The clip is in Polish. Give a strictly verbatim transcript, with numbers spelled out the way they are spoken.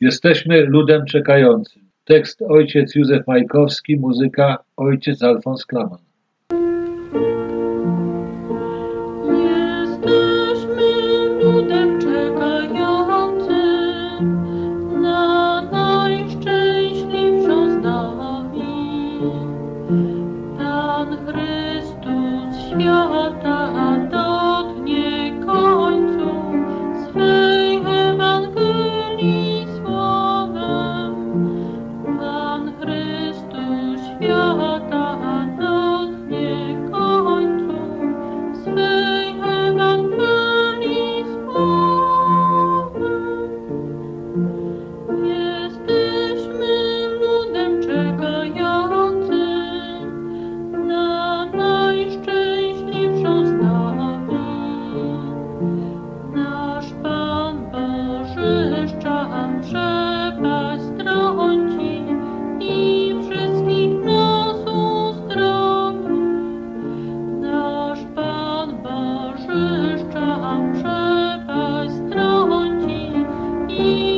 Jesteśmy ludem czekającym. Tekst ojciec Józef Majkowski, muzyka ojciec Alfons Klaman. Jesteśmy ludem czekającym na najszczęśliwszą z nami. Pan Chrystus świata dotknie końcu swej Ewangelii słowem. Pan Chrystus świata dotknie końcu swej Ewangelii słowem. Jesteśmy ludem czekającym na najszczęśliwszą z nami. Nasz Pan Boży szczam przepaść strąci i wszystkich nas uzdrowi. Nasz Pan Boży szczam przepaść strąci i